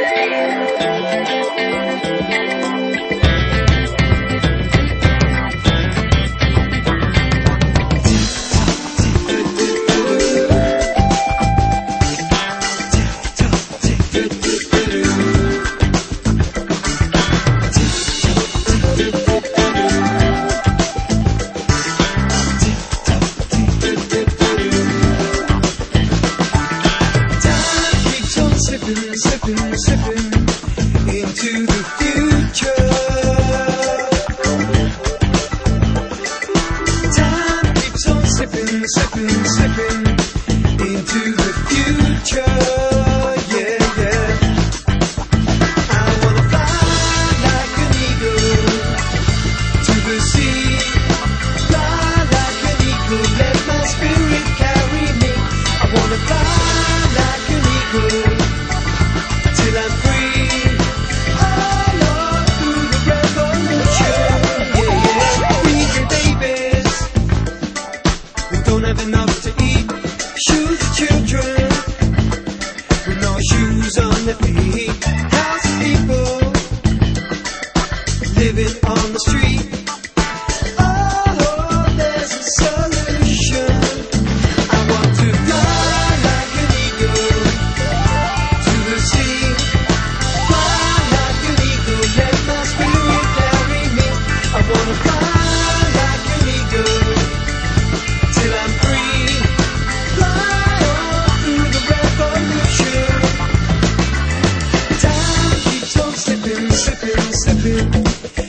Slipping into the future. Time keeps on slipping into the future. Yeah, yeah. I wanna fly like an eagle to the sea. Fly like an eagle, let my spirit carry me. I wanna fly like an eagle till I'm free, all on through the revolution. Yeah, yeah. We the babies who don't have enough to eat. Shoot the children with no shoes on their feet. House people living on the street. Oh, there's a solution. I want to fly like an eagle to the sea. I wanna fly like an eagle till I'm free. Fly on through the revolution. Time keeps on slipping